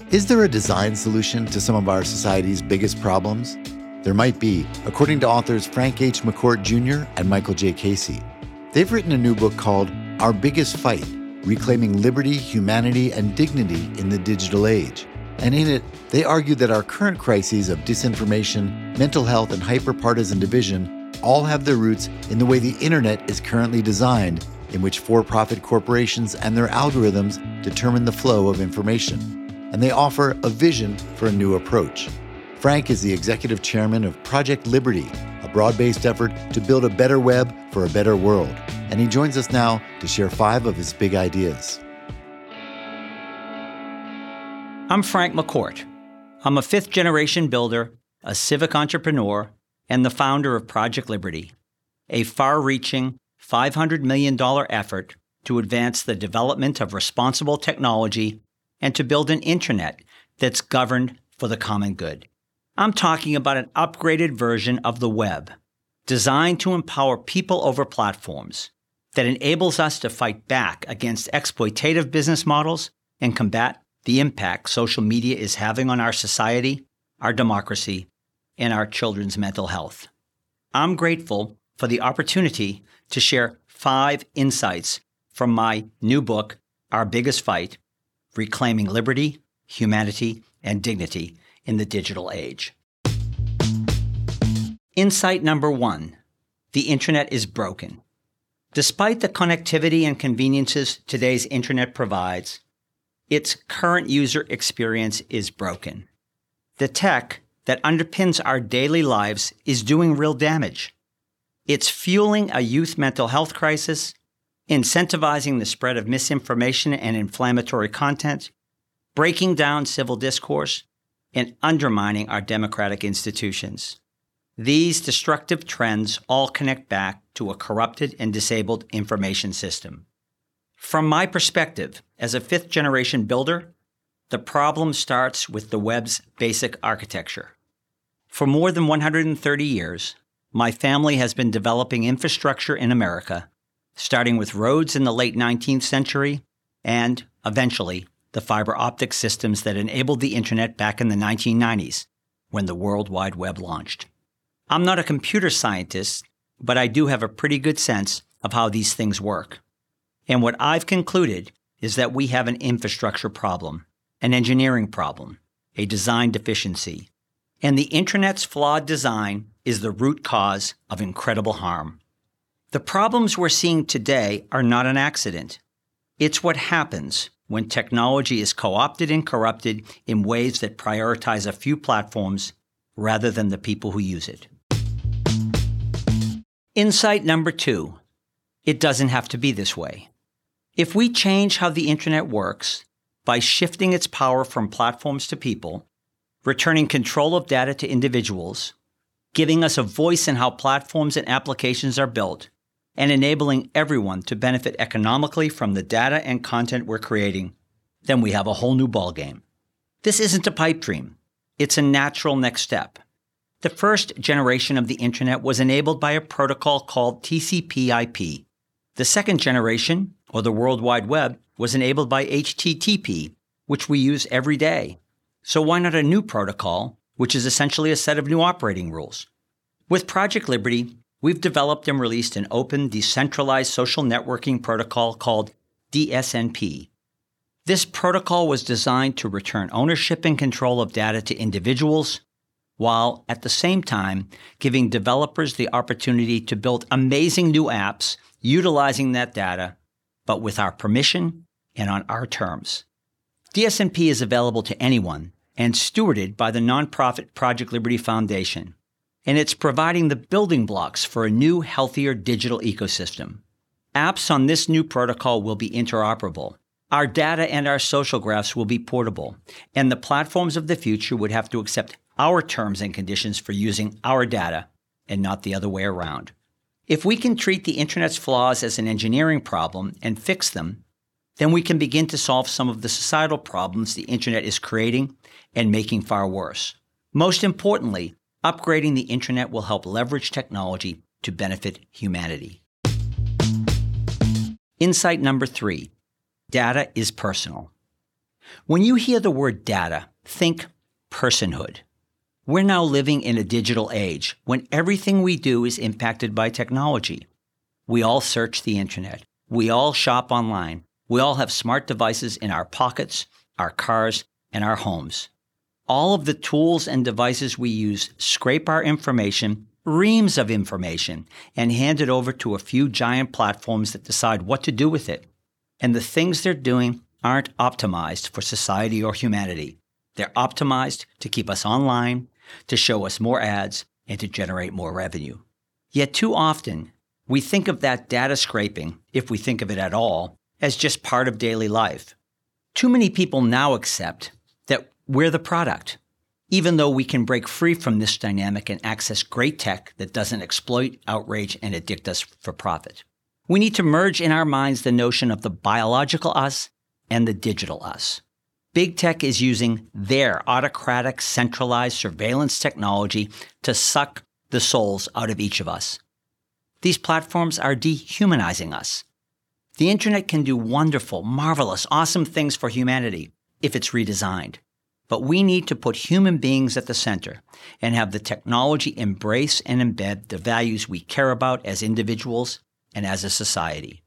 Is there a design solution to some of our society's biggest problems? There might be, according to authors Frank H. McCourt Jr. and Michael J. Casey. They've written a new book called Our Biggest Fight: Reclaiming Liberty, Humanity, and Dignity in the Digital Age. And in it, they argue that our current crises of disinformation, mental health, and hyper-partisan division all have their roots in the way the internet is currently designed, in which for-profit corporations and their algorithms determine the flow of information. And they offer a vision for a new approach. Frank is the executive chairman of Project Liberty, a broad-based effort to build a better web for a better world. And he joins us now to share 5 of his big ideas. I'm Frank McCourt. I'm a fifth-generation builder, a civic entrepreneur, and the founder of Project Liberty, a far-reaching $500 million effort to advance the development of responsible technology and to build an internet that's governed for the common good. I'm talking about an upgraded version of the web, designed to empower people over platforms, that enables us to fight back against exploitative business models and combat the impact social media is having on our society, our democracy, and our children's mental health. I'm grateful for the opportunity to share 5 insights from my new book, Our Biggest Fight: Reclaiming Liberty, Humanity, and Dignity in the Digital Age. Insight number 1, the internet is broken. Despite the connectivity and conveniences today's internet provides, its current user experience is broken. The tech that underpins our daily lives is doing real damage. It's fueling a youth mental health crisis, incentivizing the spread of misinformation and inflammatory content, breaking down civil discourse, and undermining our democratic institutions. These destructive trends all connect back to a corrupted and disabled information system. From my perspective, as a fifth-generation builder, the problem starts with the web's basic architecture. For more than 130 years, my family has been developing infrastructure in America, starting with roads in the late 19th century and, eventually, the fiber optic systems that enabled the internet back in the 1990s, when the World Wide Web launched. I'm not a computer scientist, but I do have a pretty good sense of how these things work. And what I've concluded is that we have an infrastructure problem, an engineering problem, a design deficiency. And the internet's flawed design is the root cause of incredible harm. The problems we're seeing today are not an accident. It's what happens when technology is co-opted and corrupted in ways that prioritize a few platforms rather than the people who use it. Insight number 2, it doesn't have to be this way. If we change how the internet works by shifting its power from platforms to people, returning control of data to individuals, giving us a voice in how platforms and applications are built, and enabling everyone to benefit economically from the data and content we're creating, then we have a whole new ballgame. This isn't a pipe dream. It's a natural next step. The first generation of the internet was enabled by a protocol called TCP/IP. The second generation, or the World Wide Web, was enabled by HTTP, which we use every day. So why not a new protocol, which is essentially a set of new operating rules? With Project Liberty, we've developed and released an open, decentralized social networking protocol called DSNP. This protocol was designed to return ownership and control of data to individuals, while at the same time giving developers the opportunity to build amazing new apps utilizing that data, but with our permission and on our terms. DSNP is available to anyone and stewarded by the nonprofit Project Liberty Foundation, and it's providing the building blocks for a new, healthier digital ecosystem. Apps on this new protocol will be interoperable. Our data and our social graphs will be portable, and the platforms of the future would have to accept our terms and conditions for using our data and not the other way around. If we can treat the internet's flaws as an engineering problem and fix them, then we can begin to solve some of the societal problems the internet is creating and making far worse. Most importantly, upgrading the internet will help leverage technology to benefit humanity. Insight number 3, data is personal. When you hear the word data, think personhood. We're now living in a digital age when everything we do is impacted by technology. We all search the internet. We all shop online. We all have smart devices in our pockets, our cars, and our homes. All of the tools and devices we use scrape our information, reams of information, and hand it over to a few giant platforms that decide what to do with it. And the things they're doing aren't optimized for society or humanity. They're optimized to keep us online, to show us more ads, and to generate more revenue. Yet too often, we think of that data scraping, if we think of it at all, as just part of daily life. Too many people now accept that we're the product, even though we can break free from this dynamic and access great tech that doesn't exploit, outrage, and addict us for profit. We need to merge in our minds the notion of the biological us and the digital us. Big tech is using their autocratic, centralized surveillance technology to suck the souls out of each of us. These platforms are dehumanizing us. The internet can do wonderful, marvelous, awesome things for humanity if it's redesigned. But we need to put human beings at the center and have the technology embrace and embed the values we care about as individuals and as a society.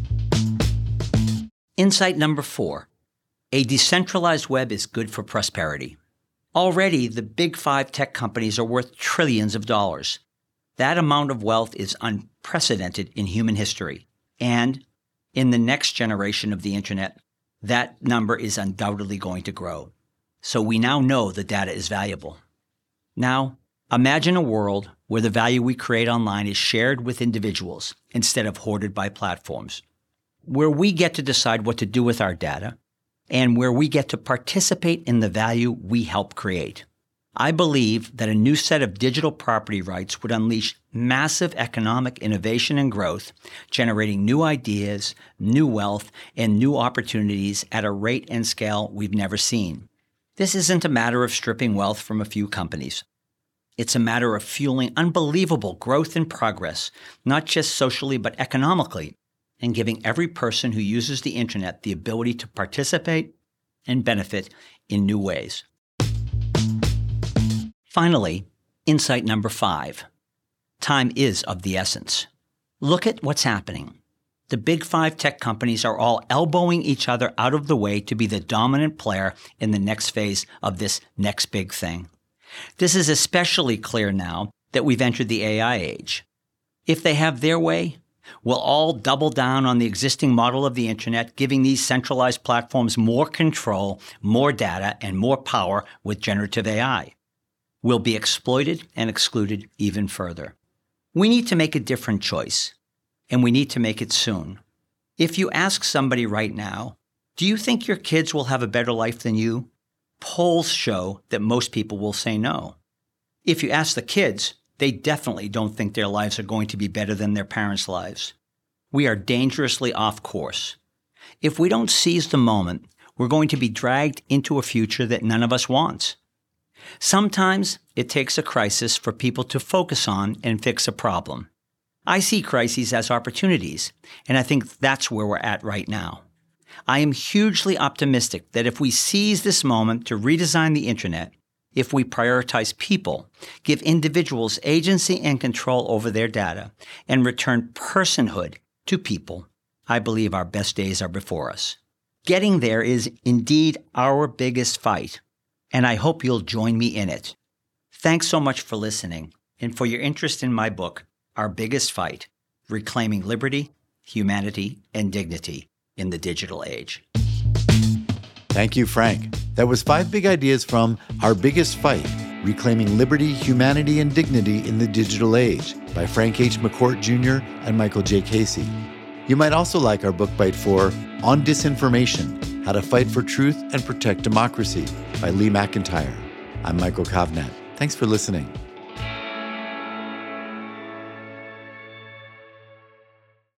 Insight number 4. A decentralized web is good for prosperity. Already, the big 5 tech companies are worth trillions of dollars. That amount of wealth is unprecedented in human history. And in the next generation of the internet, that number is undoubtedly going to grow. So we now know the data is valuable. Now, imagine a world where the value we create online is shared with individuals instead of hoarded by platforms, where we get to decide what to do with our data, and where we get to participate in the value we help create. I believe that a new set of digital property rights would unleash massive economic innovation and growth, generating new ideas, new wealth, and new opportunities at a rate and scale we've never seen. This isn't a matter of stripping wealth from a few companies. It's a matter of fueling unbelievable growth and progress, not just socially but economically, and giving every person who uses the internet the ability to participate and benefit in new ways. Finally, insight number 5. Time is of the essence. Look at what's happening. The big 5 tech companies are all elbowing each other out of the way to be the dominant player in the next phase of this next big thing. This is especially clear now that we've entered the AI age. If they have their way, we'll all double down on the existing model of the internet, giving these centralized platforms more control, more data, and more power with generative AI. We'll be exploited and excluded even further. We need to make a different choice, and we need to make it soon. If you ask somebody right now, do you think your kids will have a better life than you? Polls show that most people will say no. If you ask the kids, they definitely don't think their lives are going to be better than their parents' lives. We are dangerously off course. If we don't seize the moment, we're going to be dragged into a future that none of us wants. Sometimes it takes a crisis for people to focus on and fix a problem. I see crises as opportunities, and I think that's where we're at right now. I am hugely optimistic that if we seize this moment to redesign the internet, if we prioritize people, give individuals agency and control over their data, and return personhood to people, I believe our best days are before us. Getting there is indeed our biggest fight, and I hope you'll join me in it. Thanks so much for listening and for your interest in my book, Our Biggest Fight: Reclaiming Liberty, Humanity, and Dignity in the Digital Age. Thank you, Frank. That was 5 big ideas from Our Biggest Fight: Reclaiming Liberty, Humanity, and Dignity in the Digital Age by Frank H. McCourt Jr. and Michael J. Casey. You might also like our book bite for On Disinformation: How to Fight for Truth and Protect Democracy by Lee McIntyre. I'm Michael Kovnat. Thanks for listening.